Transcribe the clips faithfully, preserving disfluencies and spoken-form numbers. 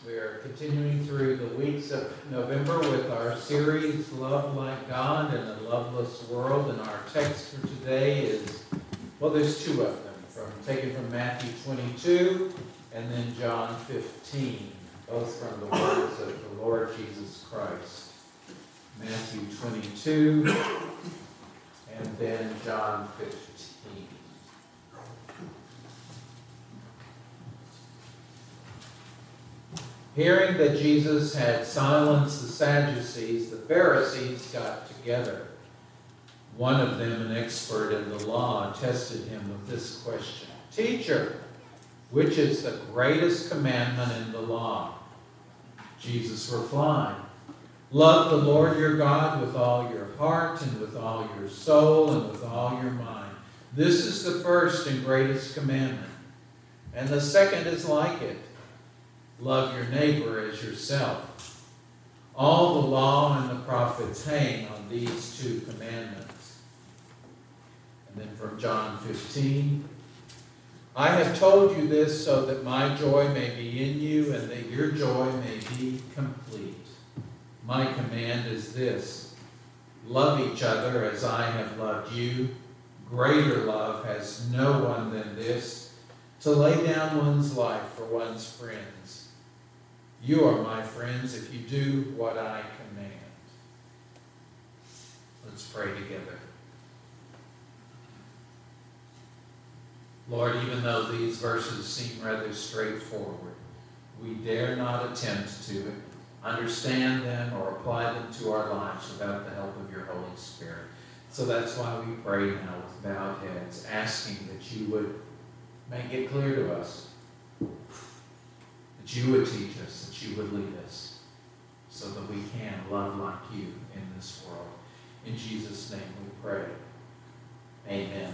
We are continuing through the weeks of November with our series, Love Like God in a Loveless World. And our text for today is, well, there's two of them, from taken from Matthew twenty-two and then John fifteen, both from the words of the Lord Jesus Christ. Matthew twenty-two and then John fifteen. Hearing that Jesus had silenced the Sadducees, the Pharisees got together. One of them, an expert in the law, tested him with this question: "Teacher, which is the greatest commandment in the law?" Jesus replied, "Love the Lord your God with all your heart and with all your soul and with all your mind. This is the first and greatest commandment. And the second is like it. Love your neighbor as yourself. All the law and the prophets hang on these two commandments." And then from John fifteen, "I have told you this so that my joy may be in you and that your joy may be complete. My command is this: love each other as I have loved you. Greater love has no one than this, to lay down one's life for one's friends. You are my friends if you do what I command." Let's pray together. Lord, even though these verses seem rather straightforward, we dare not attempt to understand them or apply them to our lives without the help of your Holy Spirit. So that's why we pray now with bowed heads, asking that you would make it clear to us, that you would teach us, that you would lead us, so that we can love like you in this world. In Jesus' name we pray. Amen.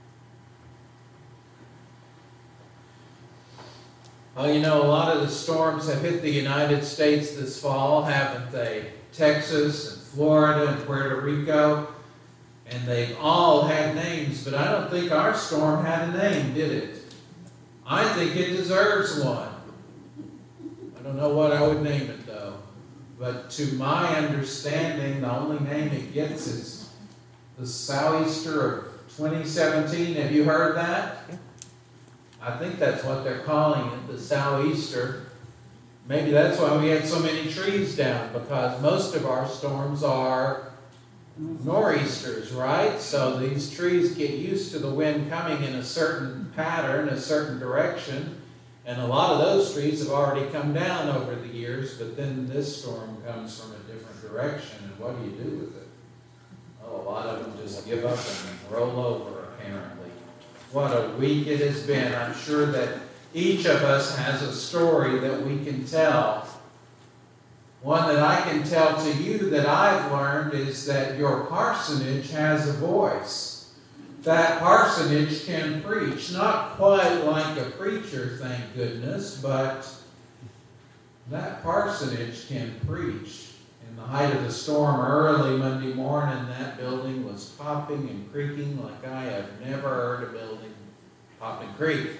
Well, you know, a lot of the storms have hit the United States this fall, haven't they? Texas and Florida and Puerto Rico. And they've all had names, but I don't think our storm had a name, did it? I think it deserves one. I don't know what I would name it, though. But to my understanding, the only name it gets is the Sou'easter of twenty seventeen. Have you heard that? I think that's what they're calling it, the Sou'easter. Maybe that's why we had so many trees down, because most of our storms are nor'easters, right? So these trees get used to the wind coming in a certain pattern, a certain direction, and a lot of those trees have already come down over the years, but then this storm comes from a different direction, and what do you do with it? Oh, a lot of them just give up and roll over, apparently. What a week it has been. I'm sure that each of us has a story that we can tell. One that I can tell to you that I've learned is that your parsonage has a voice. That parsonage can preach. Not quite like a preacher, thank goodness, but that parsonage can preach. In the height of the storm early Monday morning, that building was popping and creaking like I have never heard a building pop and creak.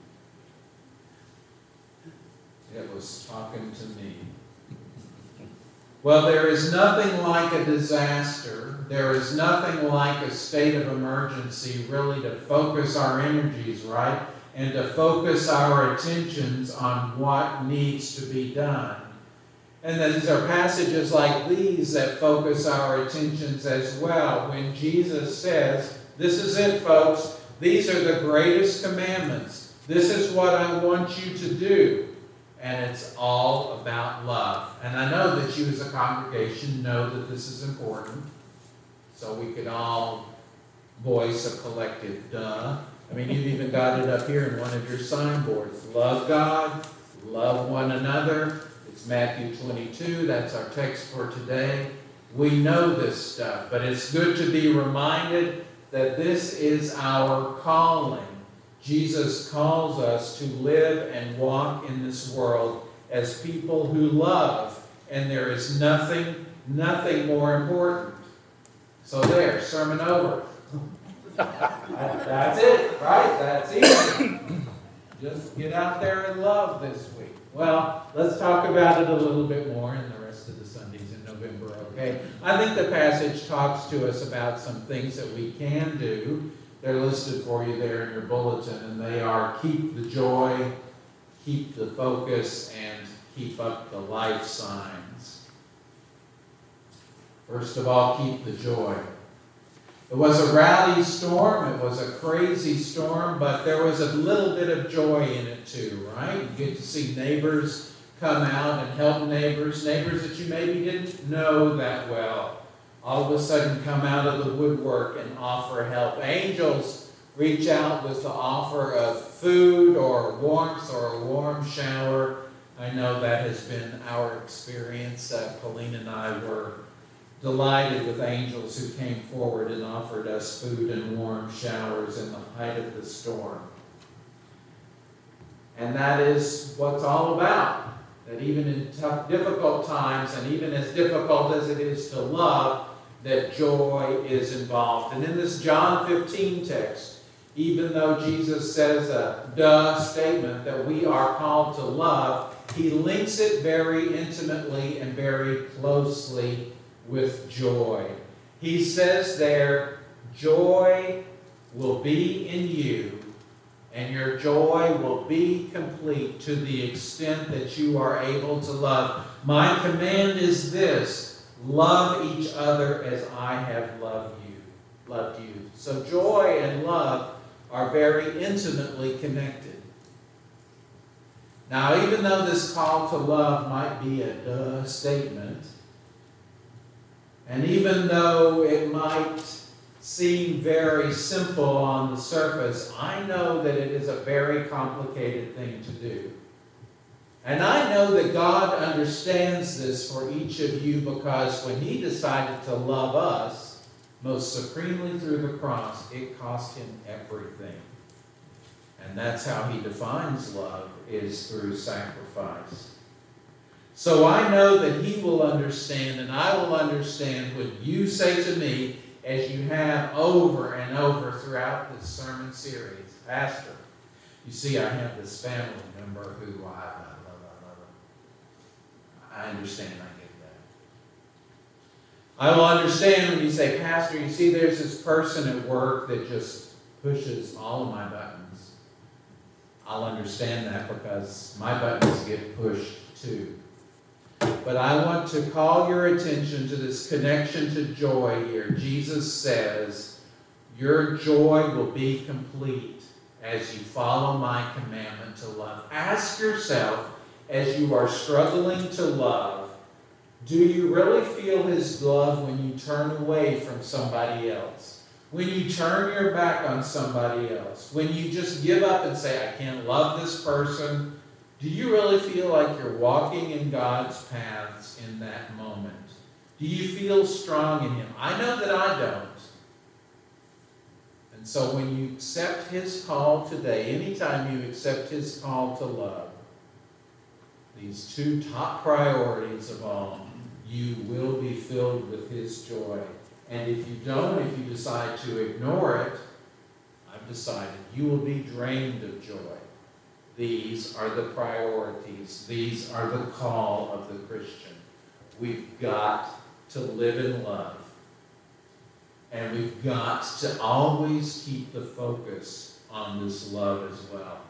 It was talking to me. Well, there is nothing like a disaster. There is nothing like a state of emergency really to focus our energies, right? And to focus our attentions on what needs to be done. And then there are passages like these that focus our attentions as well. When Jesus says, this is it, folks. These are the greatest commandments. This is what I want you to do. And it's all about love. And I know that you as a congregation know that this is important. So we could all voice a collective duh. I mean, you've even got it up here in one of your signboards. Love God, love one another. It's Matthew twenty-two. That's our text for today. We know this stuff, but it's good to be reminded that this is our calling. Jesus calls us to live and walk in this world as people who love, and there is nothing, nothing more important. So there, sermon over. That's it, right? That's easy. Just get out there and love this week. Well, let's talk about it a little bit more in the rest of the Sundays in November, okay? I think the passage talks to us about some things that we can do. They're listed for you there in your bulletin, and they are keep the joy, keep the focus, and keep up the life signs. First of all, keep the joy. It was a rowdy storm. It was a crazy storm, but there was a little bit of joy in it too, right? You get to see neighbors come out and help neighbors, neighbors that you maybe didn't know that well. All of a sudden come out of the woodwork and offer help. Angels reach out with the offer of food or warmth or a warm shower. I know that has been our experience. Uh, Colleen and I were delighted with angels who came forward and offered us food and warm showers in the height of the storm. And that is what it's all about. That even in tough, difficult times, and even as difficult as it is to love, that joy is involved. And in this John fifteen text, even though Jesus says a duh statement that we are called to love, he links it very intimately and very closely with joy. He says there, joy will be in you, and your joy will be complete to the extent that you are able to love. My command is this, love each other as I have loved you. Loved you. So joy and love are very intimately connected. Now, even though this call to love might be a duh statement, and even though it might seem very simple on the surface, I know that it is a very complicated thing to do. And I know that God understands this for each of you, because when he decided to love us most supremely through the cross, it cost him everything. And that's how he defines love, is through sacrifice. So I know that he will understand, and I will understand when you say to me, as you have over and over throughout this sermon series, Pastor, you see I have this family member who I love, I love, I understand, I get that. I will understand when you say, Pastor, you see there's this person at work that just pushes all of my buttons. I'll understand that because my buttons get pushed too. But I want to call your attention to this connection to joy here. Jesus says, your joy will be complete as you follow my commandment to love. Ask yourself, as you are struggling to love, do you really feel his love when you turn away from somebody else? When you turn your back on somebody else? When you just give up and say, I can't love this person? Do you really feel like you're walking in God's paths in that moment? Do you feel strong in him? I know that I don't. And so when you accept his call today, anytime you accept his call to love, these two top priorities of all, you will be filled with his joy. And if you don't, if you decide to ignore it, I've decided you will be drained of joy. These are the priorities. These are the call of the Christian. We've got to live in love. And we've got to always keep the focus on this love as well.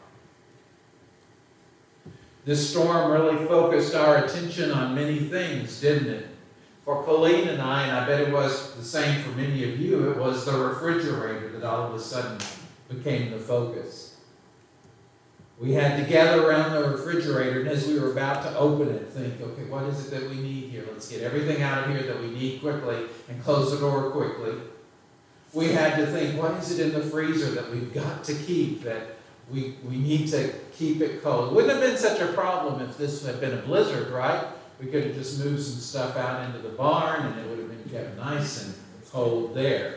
This storm really focused our attention on many things, didn't it? For Colleen and I, and I bet it was the same for many of you, it was the refrigerator that all of a sudden became the focus. We had to gather around the refrigerator, and as we were about to open it, think, okay, what is it that we need here? Let's get everything out of here that we need quickly and close the door quickly. We had to think, what is it in the freezer that we've got to keep, that we, we need to keep it cold? Wouldn't have been such a problem if this had been a blizzard, right? We could have just moved some stuff out into the barn, and it would have been kept nice and cold there.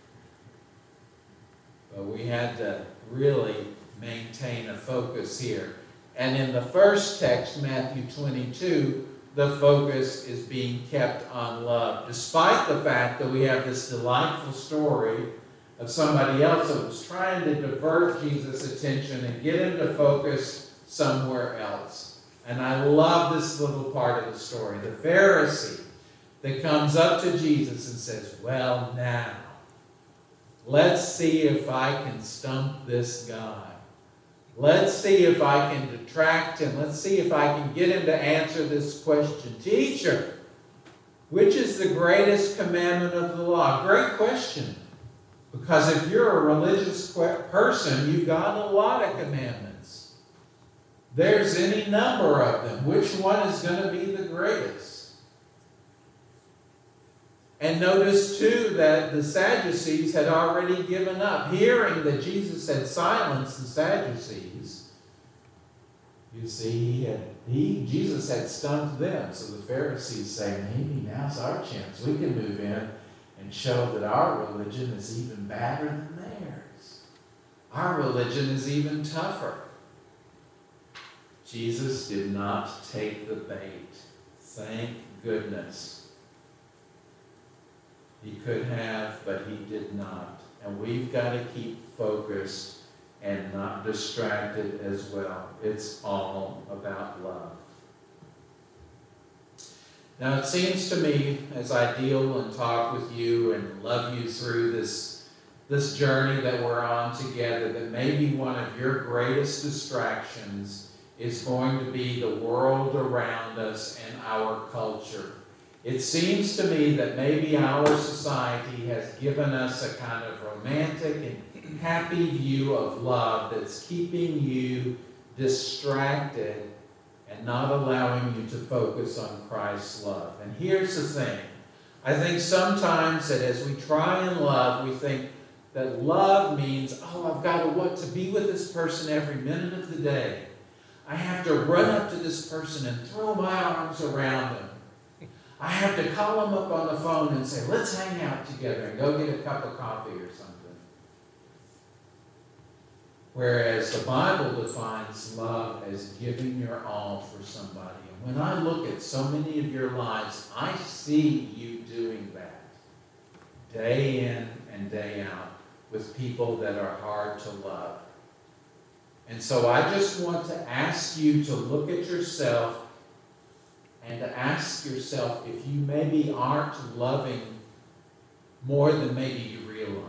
But we had to really maintain a focus here. And in the first text, Matthew twenty-two, the focus is being kept on love. Despite the fact that we have this delightful story of somebody else that was trying to divert Jesus' attention and get him to focus somewhere else. And I love this little part of the story. The Pharisee that comes up to Jesus and says, well, now, let's see if I can stump this guy. Let's see if I can detract him. Let's see if I can get him to answer this question. Teacher, which is the greatest commandment of the law? Great question. Because if you're a religious person, you've got a lot of commandments. There's any number of them. Which one is going to be the greatest? And notice too that the Sadducees had already given up. Hearing that Jesus had silenced the Sadducees, you see, he had, he, Jesus had stumped them. So the Pharisees say, maybe now's our chance. We can move in and show that our religion is even badder than theirs. Our religion is even tougher. Jesus did not take the bait. Thank goodness. He could have, but he did not. And we've got to keep focused and not distracted as well. It's all about love. Now it seems to me, as I deal and talk with you and love you through this, this journey that we're on together, that maybe one of your greatest distractions is going to be the world around us and our culture. It seems to me that maybe our society has given us a kind of romantic and happy view of love that's keeping you distracted and not allowing you to focus on Christ's love. And here's the thing. I think sometimes that as we try and love, we think that love means, oh, I've got to want to be with this person every minute of the day. I have to run up to this person and throw my arms around them. I have to call them up on the phone and say, let's hang out together and go get a cup of coffee or something. Whereas the Bible defines love as giving your all for somebody. And when I look at so many of your lives, I see you doing that day in and day out with people that are hard to love. And so I just want to ask you to look at yourself and to ask yourself if you maybe aren't loving more than maybe you realize.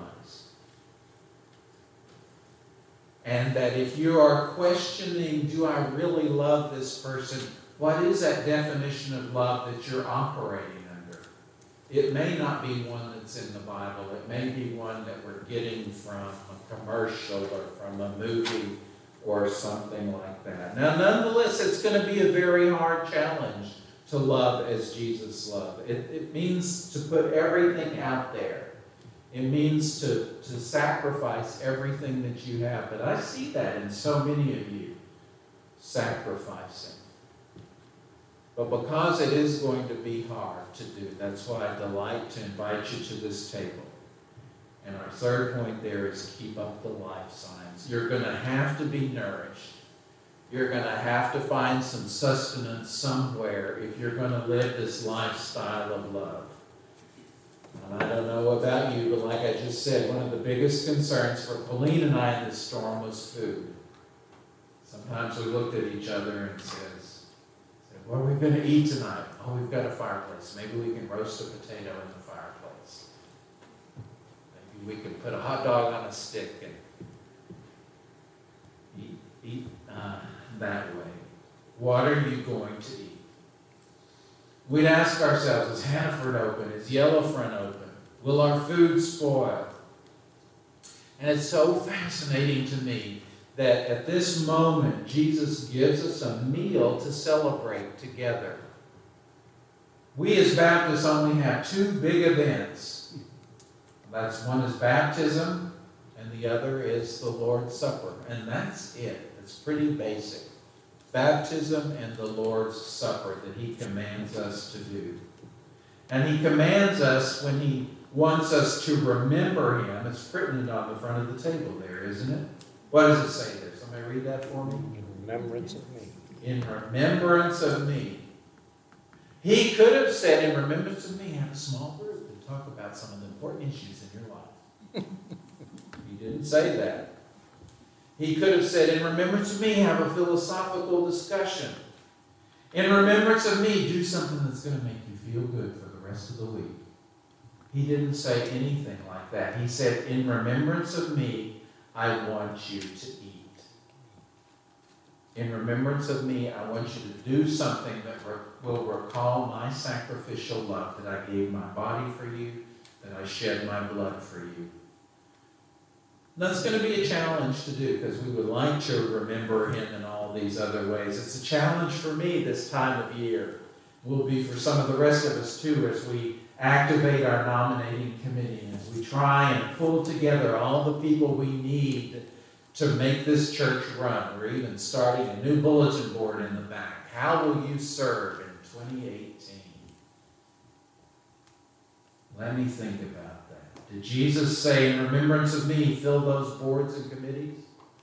And that if you are questioning, do I really love this person? What is that definition of love that you're operating under? It may not be one that's in the Bible. It may be one that we're getting from a commercial or from a movie or something like that. Now, nonetheless, it's going to be a very hard challenge to love as Jesus loved. It, it means to put everything out there. It means to, to sacrifice everything that you have. But I see that in so many of you, sacrificing. But because it is going to be hard to do, that's why I delight to invite you to this table. And our third point there is keep up the life signs. You're going to have to be nourished. You're going to have to find some sustenance somewhere if you're going to live this lifestyle of love. And I don't know about you, but like I just said, one of the biggest concerns for Pauline and I in this storm was food. Sometimes we looked at each other and said, what are we going to eat tonight? Oh, we've got a fireplace. Maybe we can roast a potato in the fireplace. Maybe we can put a hot dog on a stick and eat, eat uh, that way. What are you going to eat? We'd ask ourselves, is Hannaford open? Is Yellowfront open? Will our food spoil? And it's so fascinating to me that at this moment, Jesus gives us a meal to celebrate together. We as Baptists only have two big events. That's one is baptism, and the other is the Lord's Supper. And that's it. It's pretty basic. Baptism and the Lord's Supper that he commands us to do. And he commands us when he wants us to remember him. It's written on the front of the table there, isn't it? What does it say there? Somebody read that for me. In remembrance of me. In remembrance of me. He could have said, in remembrance of me, have a small group and talk about some of the important issues in your life. didn't say that. He could have said, in remembrance of me, have a philosophical discussion. In remembrance of me, do something that's going to make you feel good for the rest of the week. He didn't say anything like that. He said, in remembrance of me, I want you to eat. In remembrance of me, I want you to do something that re- will recall my sacrificial love, that I gave my body for you, that I shed my blood for you. That's going to be a challenge to do, because we would like to remember him in all these other ways. It's a challenge for me this time of year. It will be for some of the rest of us too, as we activate our nominating committee, and as we try and pull together all the people we need to make this church run. We're even starting a new bulletin board in the back. How will you serve in twenty eighteen? Let me think about that. Did Jesus say, in remembrance of me, fill those boards and committees?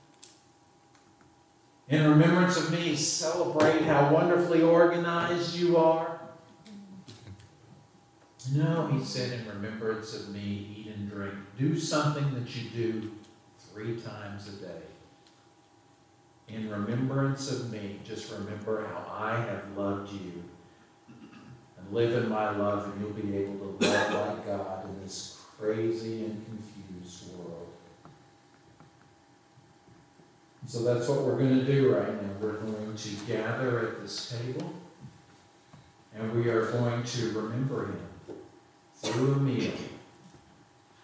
In remembrance of me, celebrate how wonderfully organized you are? No, he said, in remembrance of me, eat and drink. Do something that you do three times a day. In remembrance of me, just remember how I have loved you. And live in my love, and you'll be able to love like God in this crazy and confused world. So that's what we're going to do right now. We're going to gather at this table, and we are going to remember him through a meal.